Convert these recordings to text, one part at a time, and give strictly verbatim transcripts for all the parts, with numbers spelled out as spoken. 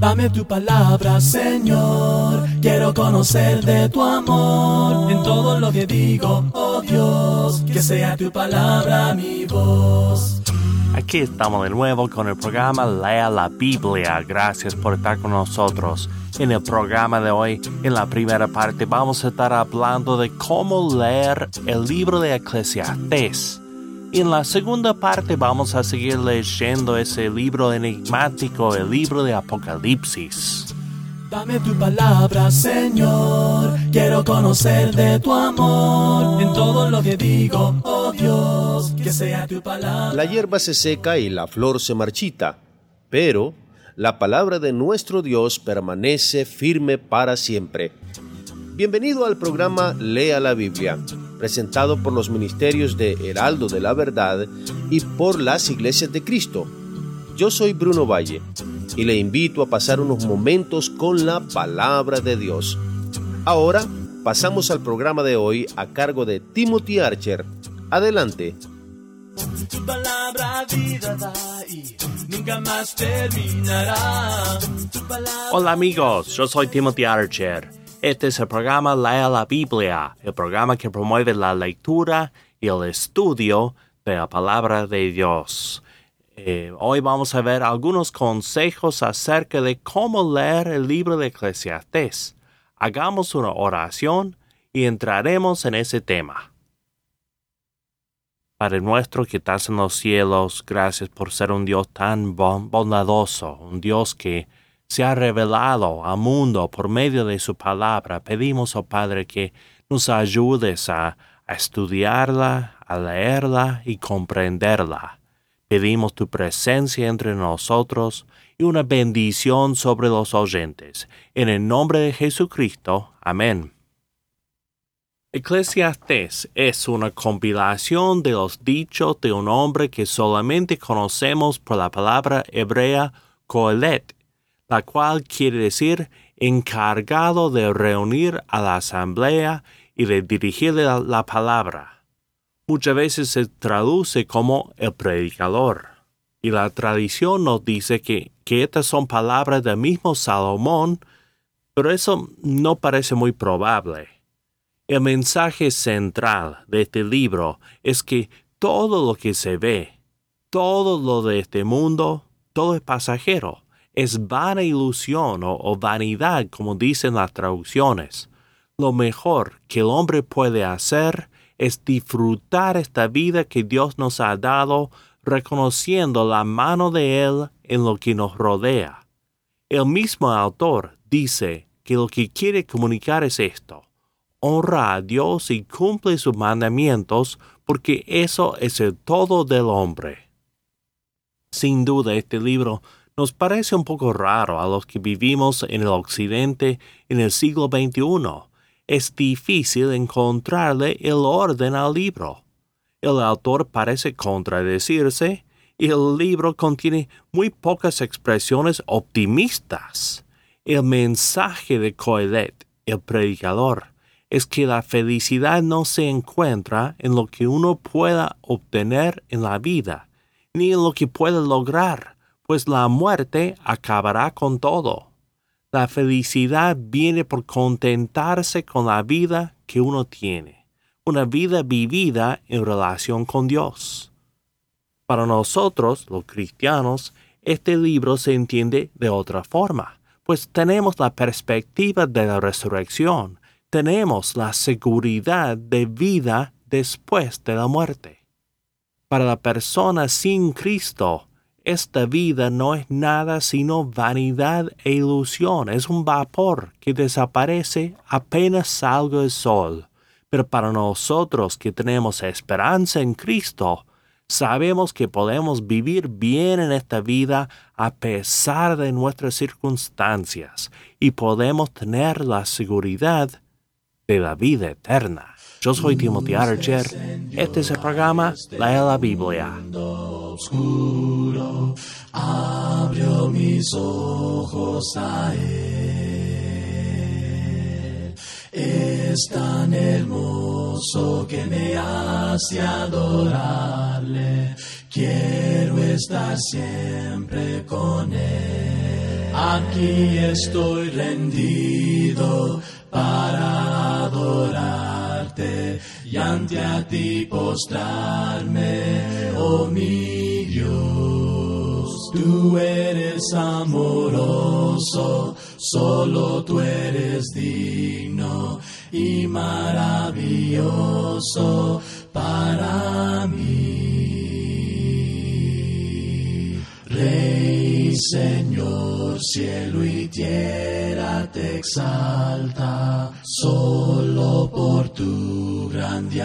Dame tu palabra, Señor, quiero conocer de tu amor. En todo lo que digo, oh Dios, que sea tu palabra mi voz. Aquí estamos de nuevo con el programa Lea la Biblia. Gracias por estar con nosotros. En el programa de hoy, en la primera parte, vamos a estar hablando de cómo leer el libro de Eclesiastés. Y en la segunda parte vamos a seguir leyendo ese libro enigmático, el libro de Apocalipsis. Dame tu palabra, Señor, quiero conocer de tu amor. En todo lo que digo, oh Dios, que sea tu palabra. La hierba se seca y la flor se marchita, pero la palabra de nuestro Dios permanece firme para siempre. Bienvenido al programa Lea la Biblia, presentado por los ministerios de Heraldo de la Verdad y por las Iglesias de Cristo. Yo soy Bruno Valle y le invito a pasar unos momentos con la palabra de Dios. Ahora pasamos al programa de hoy a cargo de Timothy Archer. Adelante. Tu palabra vida da y nunca más terminará. Palabra... Hola amigos, yo soy Timothy Archer. Este es el programa Lea la Biblia, el programa que promueve la lectura y el estudio de la palabra de Dios. Eh, hoy vamos a ver algunos consejos acerca de cómo leer el libro de Eclesiastés. Hagamos una oración y entraremos en ese tema. Padre nuestro que estás en los cielos, gracias por ser un Dios tan bondadoso, un Dios que se ha revelado al mundo por medio de su palabra. Pedimos, oh Padre, que nos ayudes a, a estudiarla, a leerla y comprenderla. Pedimos tu presencia entre nosotros y una bendición sobre los oyentes. En el nombre de Jesucristo. Amén. Eclesiastés es una compilación de los dichos de un hombre que solamente conocemos por la palabra hebrea Kohelet, la cual quiere decir encargado de reunir a la asamblea y de dirigirle la, la palabra. Muchas veces se traduce como el predicador. Y la tradición nos dice que, que estas son palabras del mismo Salomón, pero eso no parece muy probable. El mensaje central de este libro es que todo lo que se ve, todo lo de este mundo, todo es pasajero. Es vana ilusión o, o vanidad, como dicen las traducciones. Lo mejor que el hombre puede hacer es disfrutar esta vida que Dios nos ha dado, reconociendo la mano de Él en lo que nos rodea. El mismo autor dice que lo que quiere comunicar es esto: honra a Dios y cumple sus mandamientos, porque eso es el todo del hombre. Sin duda, este libro nos parece un poco raro a los que vivimos en el occidente en el siglo veintiuno. Es difícil encontrarle el orden al libro. El autor parece contradecirse y el libro contiene muy pocas expresiones optimistas. El mensaje de Kohelet, el predicador, es que la felicidad no se encuentra en lo que uno pueda obtener en la vida, ni en lo que puede lograr, pues la muerte acabará con todo. La felicidad viene por contentarse con la vida que uno tiene, una vida vivida en relación con Dios. Para nosotros, los cristianos, este libro se entiende de otra forma, pues tenemos la perspectiva de la resurrección, tenemos la seguridad de vida después de la muerte. Para la persona sin Cristo, esta vida no es nada sino vanidad e ilusión. Es un vapor que desaparece apenas salga el sol. Pero para nosotros que tenemos esperanza en Cristo, sabemos que podemos vivir bien en esta vida a pesar de nuestras circunstancias y podemos tener la seguridad de la vida eterna. Yo soy Timothy Archer. Este es el programa Lea la Biblia. Oscuro, abrió mis ojos a él. Es tan hermoso que me hace adorarle. Quiero estar siempre con él. Aquí estoy rendido para adorarte y ante a ti postrarme, oh mi Dios. Tú eres amoroso, solo tú eres digno y maravilloso para mí. Rey, Señor, cielo y tierra te exalta, solo por tu grande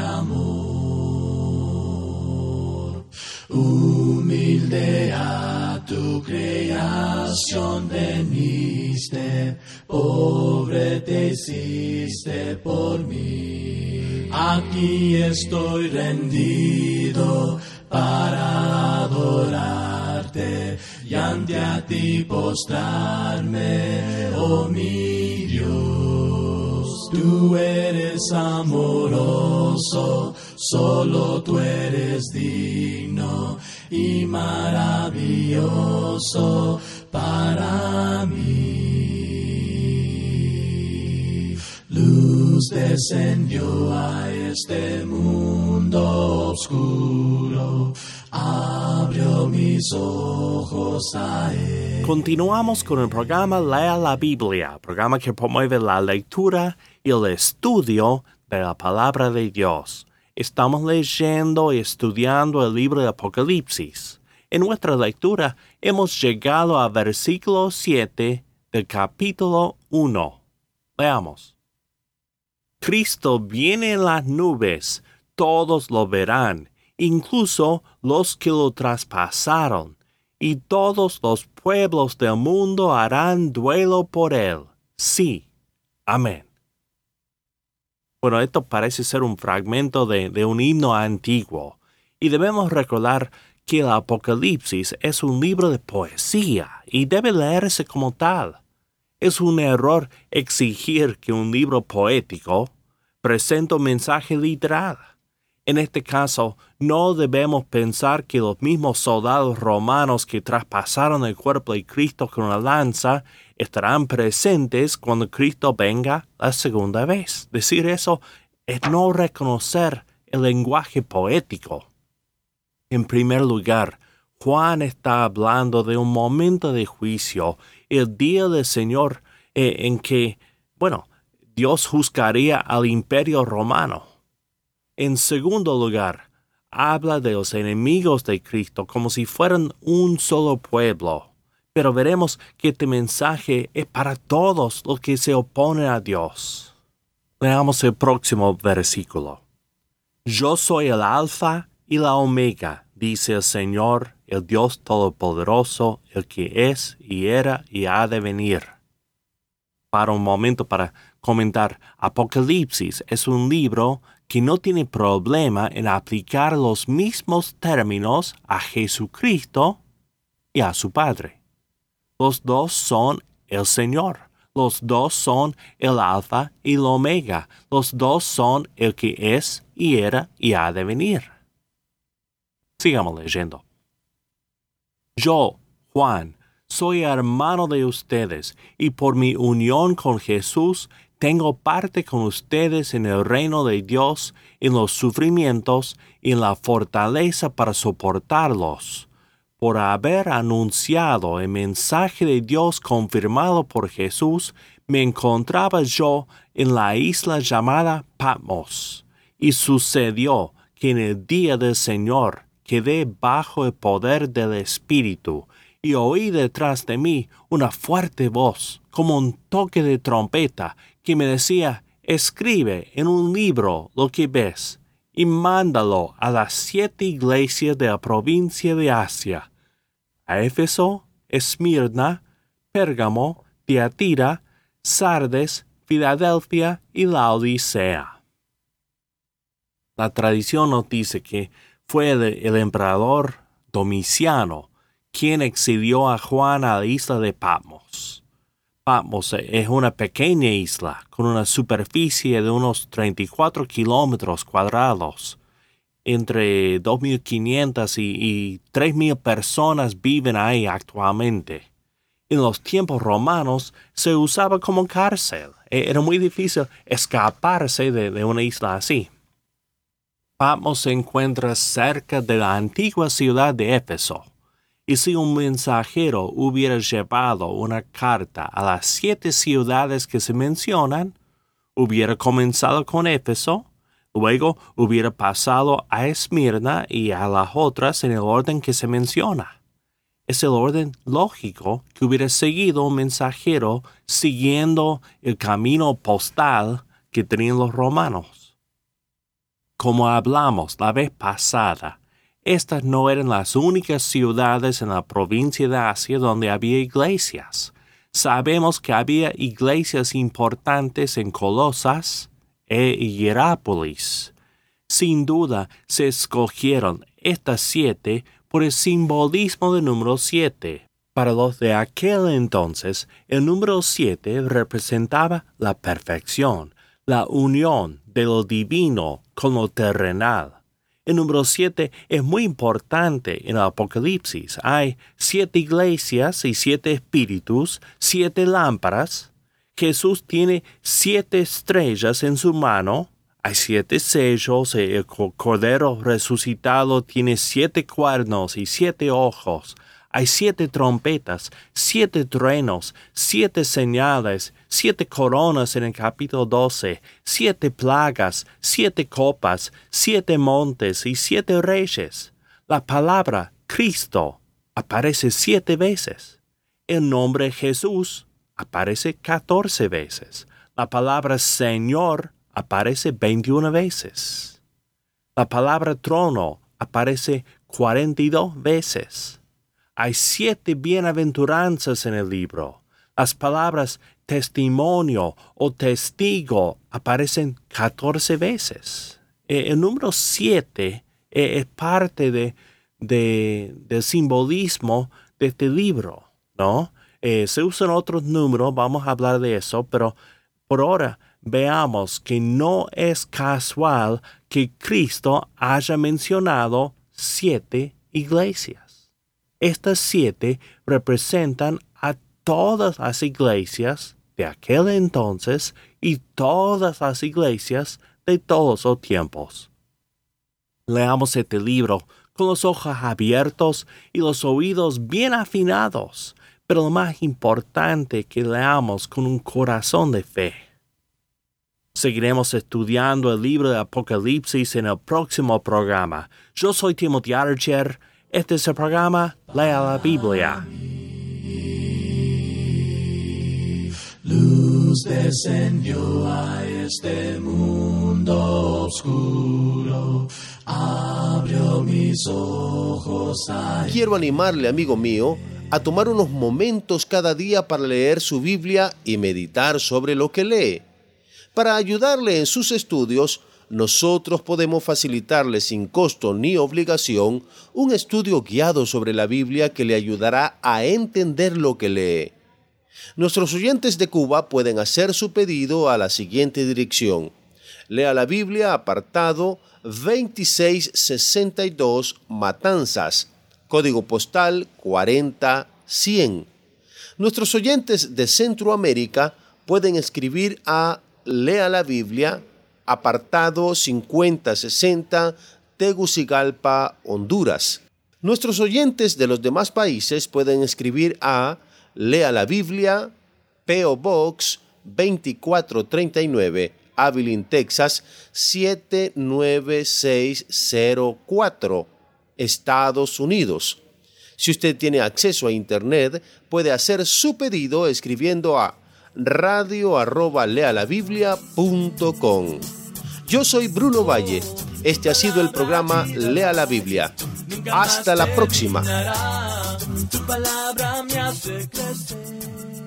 amor. Humilde a tu creación veniste, pobre te hiciste por mí. Aquí estoy rendido para adorarte y ante a ti postrarme, oh mi Dios. Tú eres amoroso, solo tú eres digno y maravilloso para mí. Luz descendió a este mundo oscuro, abrió mis ojos a él. Continuamos con el programa Lea la Biblia, programa que promueve la lectura y el estudio de la palabra de Dios. Estamos leyendo y estudiando el libro de Apocalipsis. En nuestra lectura hemos llegado al versículo siete del capítulo uno. Leamos. Cristo viene en las nubes, todos lo verán, incluso los que lo traspasaron, y todos los pueblos del mundo harán duelo por él. Sí. Amén. Bueno, esto parece ser un fragmento de, de un himno antiguo, y debemos recordar que el Apocalipsis es un libro de poesía y debe leerse como tal. Es un error exigir que un libro poético presente un mensaje literal. En este caso, no debemos pensar que los mismos soldados romanos que traspasaron el cuerpo de Cristo con una lanza estarán presentes cuando Cristo venga la segunda vez. Decir eso es no reconocer el lenguaje poético. En primer lugar, Juan está hablando de un momento de juicio, el día del Señor eh, en que, bueno, Dios juzgaría al imperio romano. En segundo lugar, habla de los enemigos de Cristo como si fueran un solo pueblo. Pero veremos que este mensaje es para todos los que se oponen a Dios. Leamos el próximo versículo. Yo soy el Alfa y la Omega, dice el Señor, el Dios Todopoderoso, el que es y era y ha de venir. Para un momento para comentar, Apocalipsis es un libro que no tiene problema en aplicar los mismos términos a Jesucristo y a su Padre. Los dos son el Señor. Los dos son el Alfa y el Omega. Los dos son el que es y era y ha de venir. Sigamos leyendo. Yo, Juan, soy hermano de ustedes, y por mi unión con Jesús tengo parte con ustedes en el reino de Dios, en los sufrimientos y en la fortaleza para soportarlos. Por haber anunciado el mensaje de Dios confirmado por Jesús, me encontraba yo en la isla llamada Patmos, y sucedió que en el día del Señor quedé bajo el poder del Espíritu, y oí detrás de mí una fuerte voz, como un toque de trompeta, que me decía, escribe en un libro lo que ves, y mándalo a las siete iglesias de la provincia de Asia, a Éfeso, Esmirna, Pérgamo, Tiatira, Sardes, Filadelfia y Laodicea. La tradición nos dice que fue el, el emperador Domiciano quien exilió a Juan a la isla de Patmos. Patmos es una pequeña isla con una superficie de unos treinta y cuatro kilómetros cuadrados. Entre dos mil quinientas y, y tres mil personas viven ahí actualmente. En los tiempos romanos se usaba como cárcel. Era muy difícil escaparse de, de una isla así. Patmos se encuentra cerca de la antigua ciudad de Éfeso. Y si un mensajero hubiera llevado una carta a las siete ciudades que se mencionan, hubiera comenzado con Éfeso, luego hubiera pasado a Esmirna y a las otras en el orden que se menciona. Es el orden lógico que hubiera seguido un mensajero siguiendo el camino postal que tenían los romanos. Como hablamos la vez pasada, estas no eran las únicas ciudades en la provincia de Asia donde había iglesias. Sabemos que había iglesias importantes en Colosas e Hierápolis. Sin duda, se escogieron estas siete por el simbolismo del número siete. Para los de aquel entonces, el número siete representaba la perfección, la unión de lo divino con lo terrenal. El número siete es muy importante en el Apocalipsis. Hay siete iglesias y siete espíritus, siete lámparas. Jesús tiene siete estrellas en su mano. Hay siete sellos. El Cordero resucitado tiene siete cuernos y siete ojos. Hay siete trompetas, siete truenos, siete señales, siete coronas en el capítulo doce, siete plagas, siete copas, siete montes y siete reyes. La palabra Cristo aparece siete veces. El nombre Jesús aparece catorce veces. La palabra Señor aparece veintiuna veces. La palabra trono aparece cuarenta y dos veces. Hay siete bienaventuranzas en el libro. Las palabras testimonio o testigo aparecen catorce veces. El número siete es parte de, de, del simbolismo de este libro, ¿no? Eh, se usan otros números, vamos a hablar de eso, pero por ahora veamos que no es casual que Cristo haya mencionado siete iglesias. Estas siete representan a todas las iglesias de aquel entonces y todas las iglesias de todos los tiempos. Leamos este libro con los ojos abiertos y los oídos bien afinados, pero lo más importante que leamos con un corazón de fe. Seguiremos estudiando el libro de Apocalipsis en el próximo programa. Yo soy Timothy Archer. Este es el programa Lea la Biblia. Luz descendió a este mundo oscuro, abrió mis ojos a... Quiero animarle, amigo mío, a tomar unos momentos cada día para leer su Biblia y meditar sobre lo que lee. Para ayudarle en sus estudios, nosotros podemos facilitarle sin costo ni obligación un estudio guiado sobre la Biblia que le ayudará a entender lo que lee. Nuestros oyentes de Cuba pueden hacer su pedido a la siguiente dirección. Lea la Biblia, apartado veintiséis sesenta y dos, Matanzas, código postal cuarenta cien. Nuestros oyentes de Centroamérica pueden escribir a Lea la Biblia, apartado cincuenta sesenta, Tegucigalpa, Honduras. Nuestros oyentes de los demás países pueden escribir a Lea la Biblia, P O Box veinticuatro treinta y nueve, Abilene, Texas siete nueve seis cero cuatro, Estados Unidos. Si usted tiene acceso a Internet, puede hacer su pedido escribiendo a radio arroba lealabiblia punto com. Yo soy Bruno Valle. Este ha sido el programa Lea la Biblia. Hasta la próxima. Tu palabra me hace crecer.